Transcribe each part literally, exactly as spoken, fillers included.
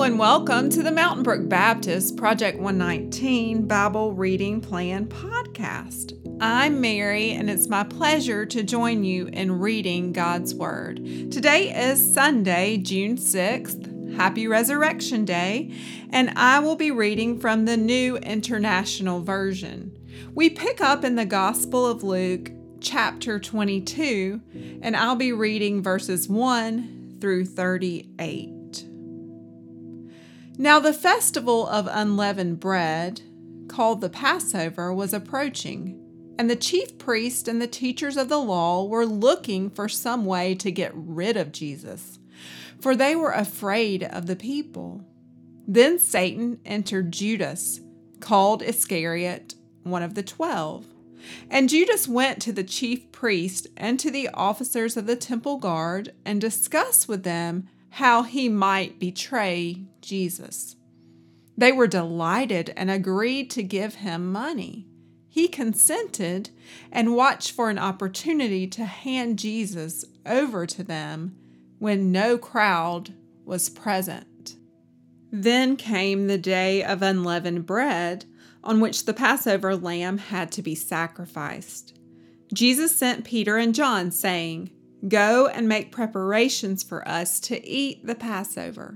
Hello and welcome to the Mountain Brook Baptist Project one nineteen Bible Reading Plan podcast. I'm Mary and it's my pleasure to join you in reading God's Word. Today is Sunday, June sixth. Happy Resurrection Day, and I will be reading from the New International Version. We pick up in the Gospel of Luke, chapter twenty-two, and I'll be reading verses one through thirty-eight. Now the festival of unleavened bread, called the Passover, was approaching, and the chief priests and the teachers of the law were looking for some way to get rid of Jesus, for they were afraid of the people. Then Satan entered Judas, called Iscariot, one of the twelve. And Judas went to the chief priest and to the officers of the temple guard and discussed with them how he might betray Jesus. They were delighted and agreed to give him money. He consented and watched for an opportunity to hand Jesus over to them when no crowd was present. Then came the day of unleavened bread, on which the Passover lamb had to be sacrificed. Jesus sent Peter and John, saying, "Go and make preparations for us to eat the Passover."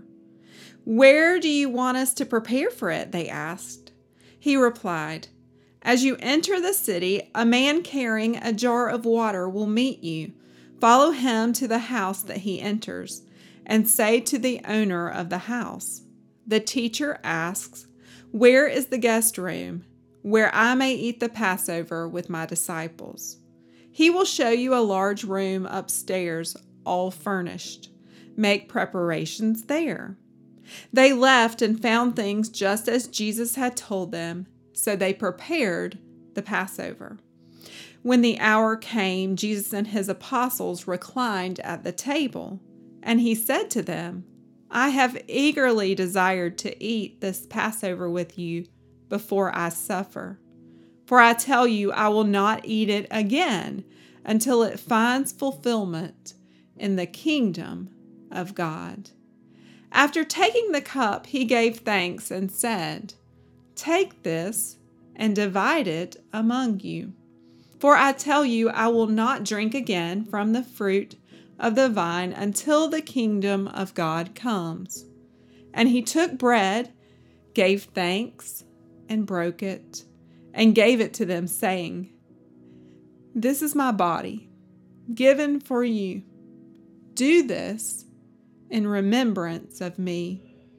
"Where do you want us to prepare for it?" they asked. He replied, "As you enter the city, a man carrying a jar of water will meet you. Follow him to the house that he enters, and say to the owner of the house, 'The teacher asks, where is the guest room, where I may eat the Passover with my disciples?' He will show you a large room upstairs, all furnished. Make preparations there." They left and found things just as Jesus had told them, so they prepared the Passover. When the hour came, Jesus and his apostles reclined at the table, and he said to them, "I have eagerly desired to eat this Passover with you before I suffer. For I tell you, I will not eat it again until it finds fulfillment in the kingdom of God." After taking the cup, he gave thanks and said, "Take this and divide it among you. For I tell you, I will not drink again from the fruit of the vine until the kingdom of God comes." And he took bread, gave thanks, and broke it, and gave it to them, saying, "This is my body, given for you. Do this in remembrance of me."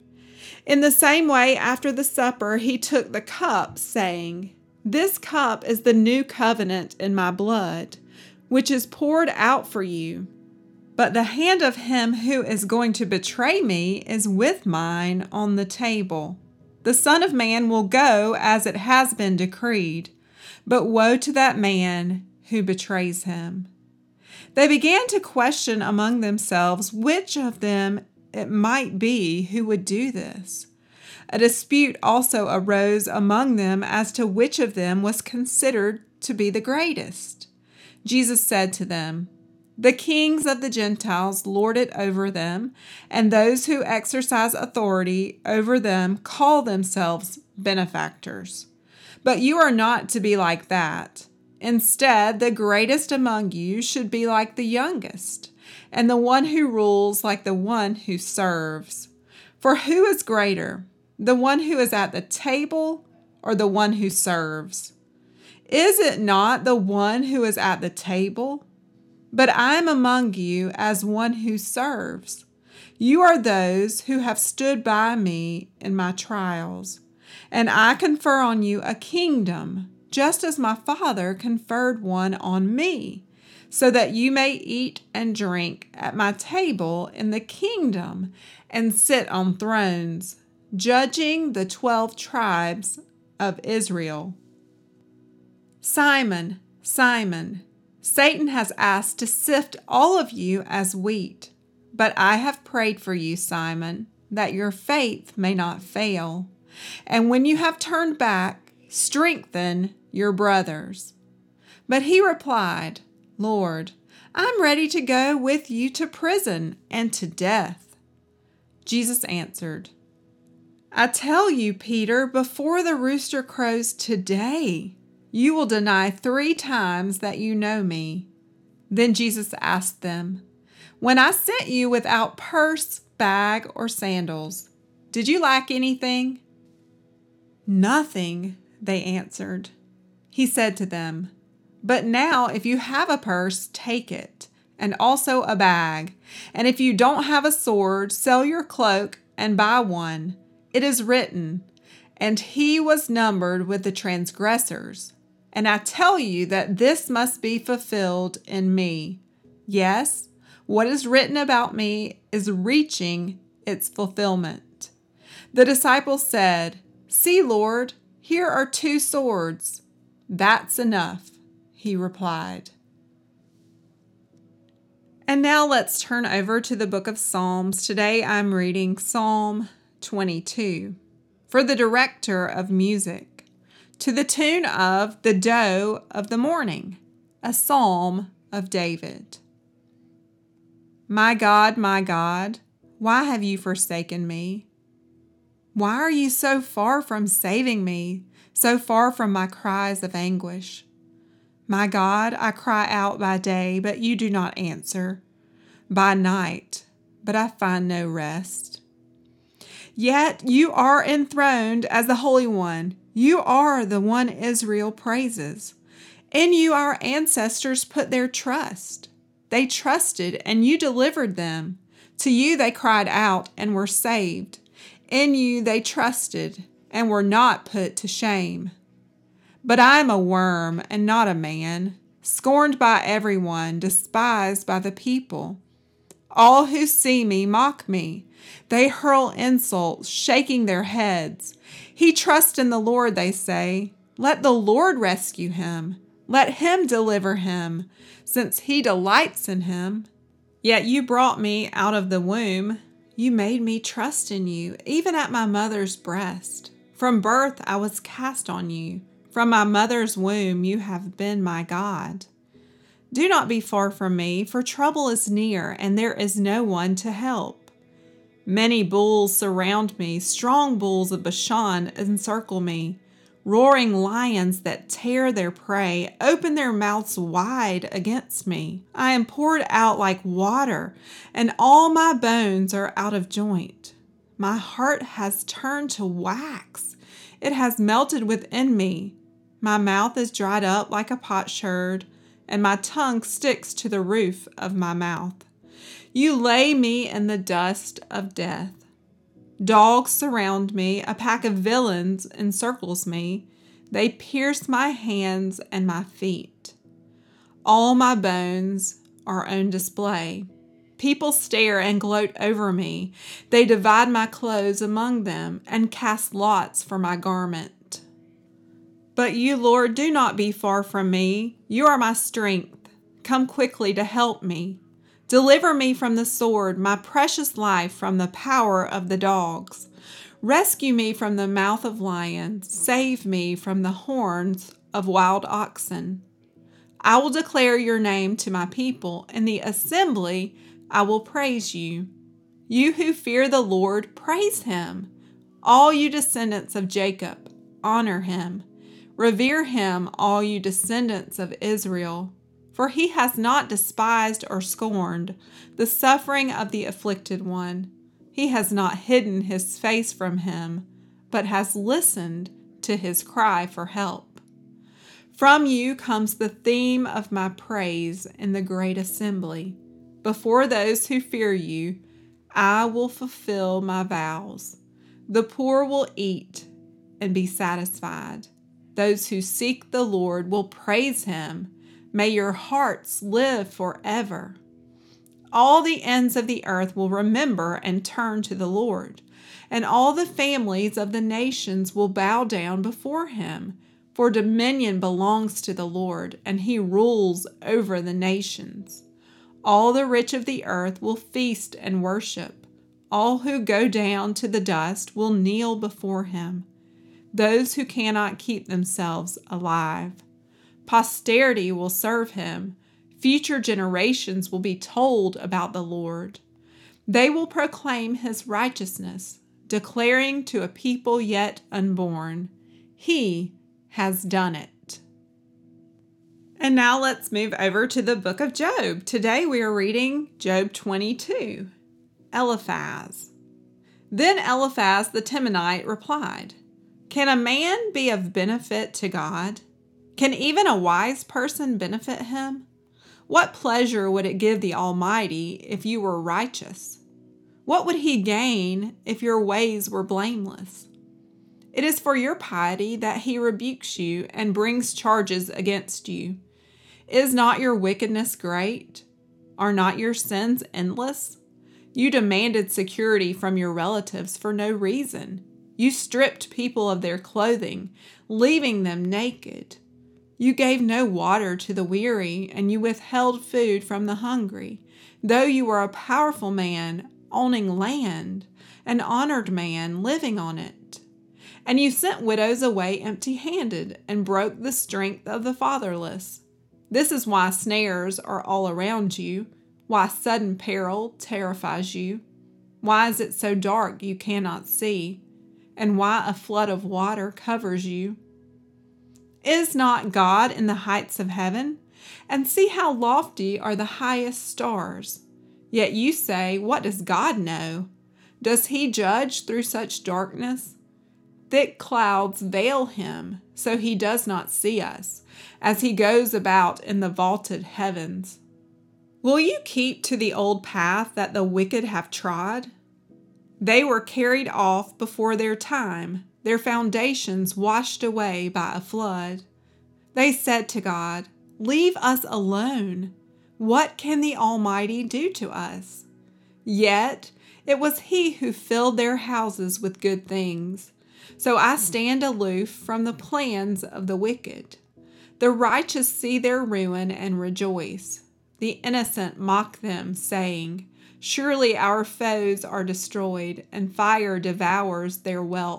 In the same way, after the supper, he took the cup, saying, "This cup is the new covenant in my blood, which is poured out for you. But the hand of him who is going to betray me is with mine on the table. The Son of Man will go as it has been decreed, but woe to that man who betrays him." They began to question among themselves which of them it might be who would do this. A dispute also arose among them as to which of them was considered to be the greatest. Jesus said to them, "The kings of the Gentiles lord it over them, and those who exercise authority over them call themselves benefactors. But you are not to be like that. Instead, the greatest among you should be like the youngest, and the one who rules like the one who serves. For who is greater, the one who is at the table or the one who serves? Is it not the one who is at the table? But I am among you as one who serves. You are those who have stood by me in my trials, and I confer on you a kingdom, just as my Father conferred one on me, so that you may eat and drink at my table in the kingdom and sit on thrones, judging the twelve tribes of Israel. Simon, Simon, Satan has asked to sift all of you as wheat, but I have prayed for you, Simon, that your faith may not fail. And when you have turned back, strengthen your brothers." But he replied, "Lord, I'm ready to go with you to prison and to death." Jesus answered, I tell you, Peter, before the rooster crows today, you will deny three times that you know me." Then Jesus asked them, "When I sent you without purse, bag, or sandals, did you lack anything?" "Nothing," they answered. He said to them, "But now if you have a purse, take it, and also a bag. And if you don't have a sword, sell your cloak and buy one. It is written, 'And he was numbered with the transgressors.' And I tell you that this must be fulfilled in me. Yes, what is written about me is reaching its fulfillment." The disciples said, "See, Lord, here are two swords." "That's enough," he replied. And now let's turn over to the book of Psalms. Today I'm reading Psalm twenty-two. For the director of music, to the tune of "The Doe of the Morning," a psalm of David. My God, my God, why have you forsaken me? Why are you so far from saving me, so far from my cries of anguish? My God, I cry out by day, but you do not answer, by night, but I find no rest. Yet you are enthroned as the Holy One. You are the one Israel praises. In you our ancestors put their trust. They trusted, and you delivered them. To you they cried out and were saved. In you they trusted and were not put to shame. But I am a worm and not a man, scorned by everyone, despised by the people. All who see me mock me. They hurl insults, shaking their heads. He trusts in the Lord, they say. Let the Lord rescue him. Let him deliver him, since he delights in him. Yet you brought me out of the womb. You made me trust in you, even at my mother's breast. From birth I was cast on you. From my mother's womb you have been my God. Do not be far from me, for trouble is near, and there is no one to help. Many bulls surround me, strong bulls of Bashan encircle me. Roaring lions that tear their prey open their mouths wide against me. I am poured out like water, and all my bones are out of joint. My heart has turned to wax. It has melted within me. My mouth is dried up like a potsherd, and my tongue sticks to the roof of my mouth. You lay me in the dust of death. Dogs surround me, a pack of villains encircles me. They pierce my hands and my feet. All my bones are on display. People stare and gloat over me. They divide my clothes among them and cast lots for my garment. But you, Lord, do not be far from me. You are my strength. Come quickly to help me. Deliver me from the sword, my precious life from the power of the dogs. Rescue me from the mouth of lions. Save me from the horns of wild oxen. I will declare your name to my people. In the assembly, I will praise you. You who fear the Lord, praise him. All you descendants of Jacob, honor him. Revere him, all you descendants of Israel. For he has not despised or scorned the suffering of the afflicted one. He has not hidden his face from him, but has listened to his cry for help. From you comes the theme of my praise in the great assembly. Before those who fear you, I will fulfill my vows. The poor will eat and be satisfied. Those who seek the Lord will praise him. May your hearts live forever. All the ends of the earth will remember and turn to the Lord, and all the families of the nations will bow down before him. For dominion belongs to the Lord, and he rules over the nations. All the rich of the earth will feast and worship. All who go down to the dust will kneel before him. Those who cannot keep themselves alive. Posterity will serve him. Future generations will be told about the Lord. They will proclaim his righteousness, declaring to a people yet unborn, He has done it. And now let's move over to the book of Job. Today we are reading Job twenty-two. Eliphaz. Then Eliphaz the Temanite replied, Can a man be of benefit to God? Can even a wise person benefit him? What pleasure would it give the Almighty if you were righteous? What would He gain if your ways were blameless? It is for your piety that He rebukes you and brings charges against you. Is not your wickedness great? Are not your sins endless? You demanded security from your relatives for no reason. You stripped people of their clothing, leaving them naked. You gave no water to the weary, and you withheld food from the hungry, though you were a powerful man owning land, an honored man living on it. And you sent widows away empty-handed and broke the strength of the fatherless. This is why snares are all around you, why sudden peril terrifies you, why is it so dark you cannot see, and why a flood of water covers you. Is not God in the heights of heaven? And see how lofty are the highest stars. Yet you say, What does God know? Does He judge through such darkness? Thick clouds veil Him, so He does not see us, as He goes about in the vaulted heavens. Will you keep to the old path that the wicked have trod? They were carried off before their time, their foundations washed away by a flood. They said to God, Leave us alone. What can the Almighty do to us? Yet it was He who filled their houses with good things. So I stand aloof from the plans of the wicked. The righteous see their ruin and rejoice. The innocent mock them, saying, Surely our foes are destroyed, and fire devours their wealth.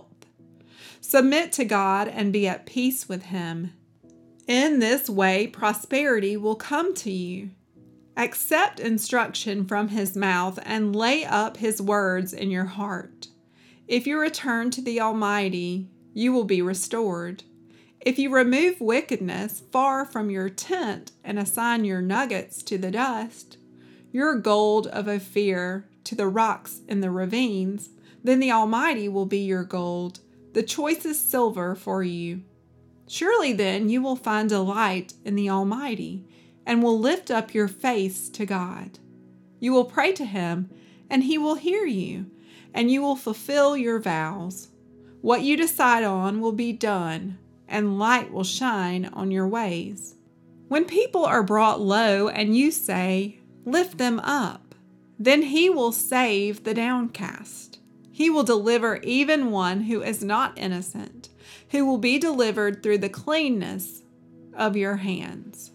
Submit to God and be at peace with Him. In this way prosperity will come to you. Accept instruction from His mouth and lay up His words in your heart. If you return to the Almighty, you will be restored. If you remove wickedness far from your tent and assign your nuggets to the dust, your gold of Ophir to the rocks in the ravines, then the Almighty will be your gold, the choicest silver for you. Surely then you will find delight in the Almighty, and will lift up your face to God. You will pray to Him, and He will hear you, and you will fulfill your vows. What you decide on will be done, and light will shine on your ways. When people are brought low and you say, Lift them up, then He will save the downcast. He will deliver even one who is not innocent, who will be delivered through the cleanness of your hands.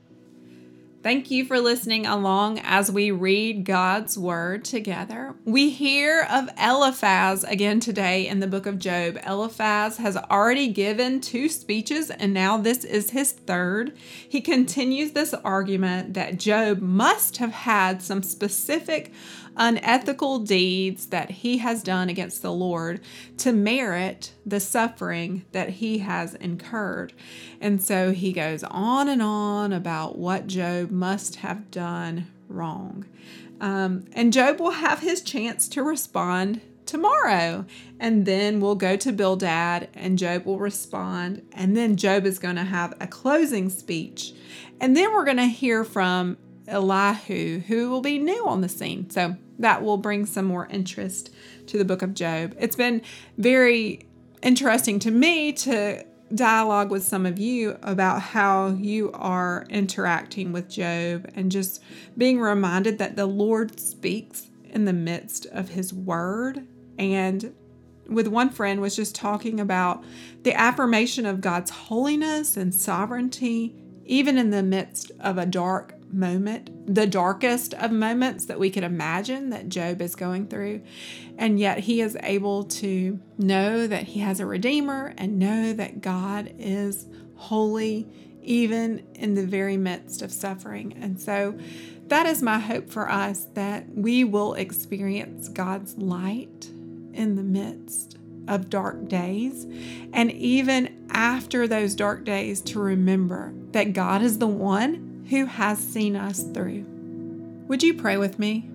Thank you for listening along as we read God's Word together. We hear of Eliphaz again today in the book of Job. Eliphaz has already given two speeches, and now this is his third. He continues this argument that Job must have had some specific unethical deeds that he has done against the Lord to merit the suffering that he has incurred. And so he goes on and on about what Job must have done wrong. Um, and Job will have his chance to respond tomorrow. And then we'll go to Bildad and Job will respond. And then Job is going to have a closing speech. And then we're going to hear from Elihu, who will be new on the scene. So that will bring some more interest to the book of Job. It's been very interesting to me to dialogue with some of you about how you are interacting with Job and just being reminded that the Lord speaks in the midst of His word. And with one friend was just talking about the affirmation of God's holiness and sovereignty, even in the midst of a dark moment, the darkest of moments that we could imagine that Job is going through. And yet he is able to know that he has a Redeemer and know that God is holy, even in the very midst of suffering. And so that is my hope for us, that we will experience God's light in the midst of dark days, and even after those dark days, to remember that God is the one who has seen us through. Would you pray with me?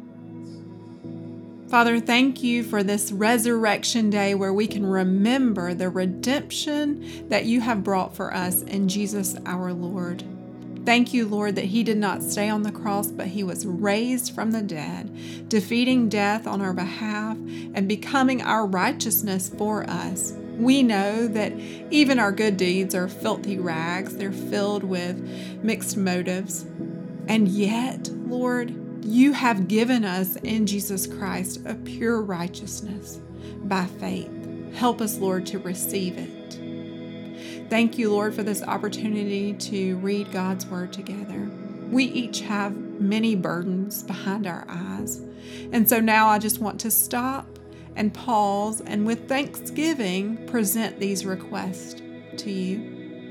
Father, thank you for this resurrection day where we can remember the redemption that you have brought for us in Jesus our Lord. Thank you, Lord, that he did not stay on the cross, but he was raised from the dead, defeating death on our behalf and becoming our righteousness for us. We know that even our good deeds are filthy rags. They're filled with mixed motives. And yet, Lord, you have given us in Jesus Christ a pure righteousness by faith. Help us, Lord, to receive it. Thank you, Lord, for this opportunity to read God's Word together. We each have many burdens behind our eyes. And so now I just want to stop and pause and with thanksgiving present these requests to you.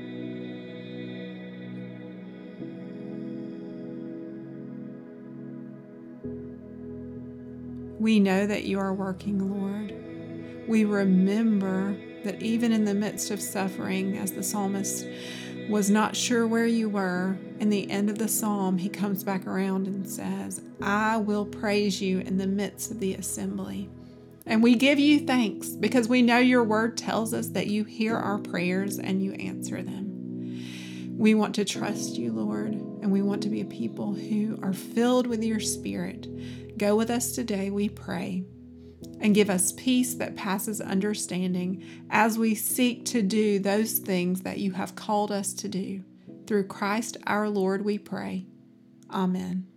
We know that you are working, Lord. We remember that even in the midst of suffering, as the psalmist was not sure where you were, in the end of the psalm, he comes back around and says, I will praise you in the midst of the assembly. And we give you thanks because we know your word tells us that you hear our prayers and you answer them. We want to trust you, Lord, and we want to be a people who are filled with your Spirit. Go with us today, we pray. And give us peace that passes understanding as we seek to do those things that you have called us to do. Through Christ our Lord we pray. Amen.